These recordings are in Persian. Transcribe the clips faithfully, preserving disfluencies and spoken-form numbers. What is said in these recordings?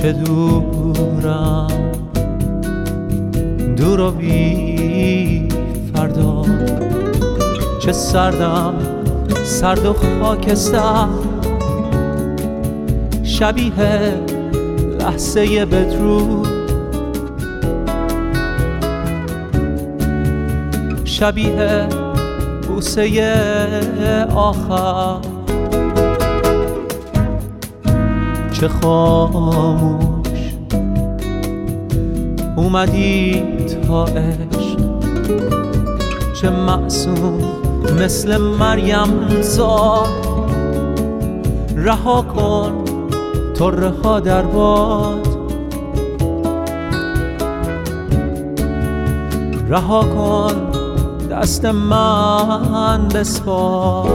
چه دورم، دور و بی فردا، چه سردم، سرد و خاکستر، شبیه لحظه بدرود، شبیه بوسه آخر، چه خاموش اومدی تا عشق، چه معصوم مثل مریم زاد، رها کن طره ها در باد، رها کن دست من بسپار،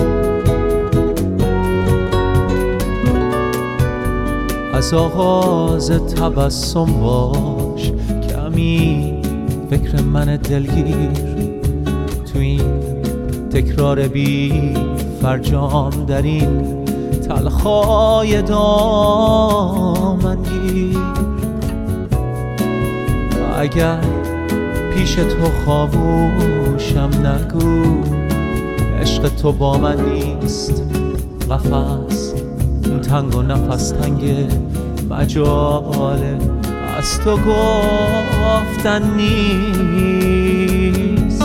از آغاز تبسم باش کمی فکر من دلگیر، تو این تکرار بی فرجام در این تلخای دامنگیر. اگر پیش تو خاموشم نگو، عشق تو با من نیست، قفس تنگ و نفس تنگ، مجاله از تو گفتن نیست.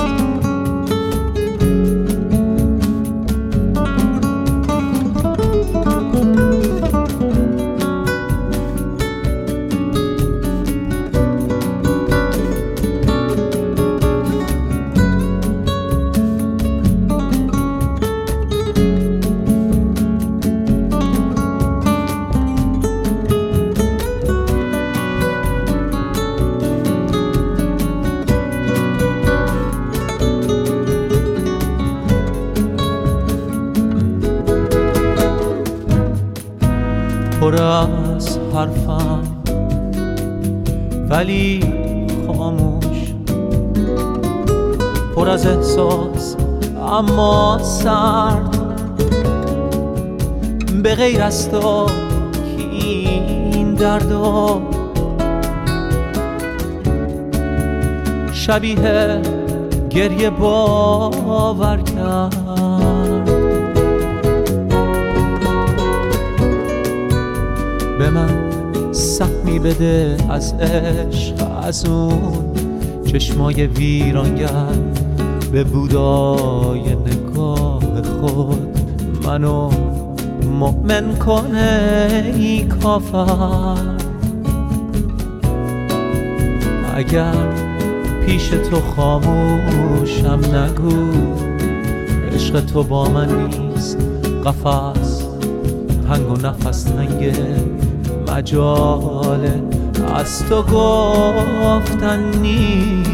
پر از حرفم ولی خاموش، پر از احساس اما سرد، به غیر از تو که این دردا شبیه گریه باور کرد. به من سهمی بده از عشق، از اون چشمای ویرانگر، به بودای نگاه خود منو مؤمن کنه ای کافر. اگر پیش تو خاموشم نگو، عشق تو با من نیست، قفس تنگ و نفس تنگه، مجاله از تو گفتن نیست.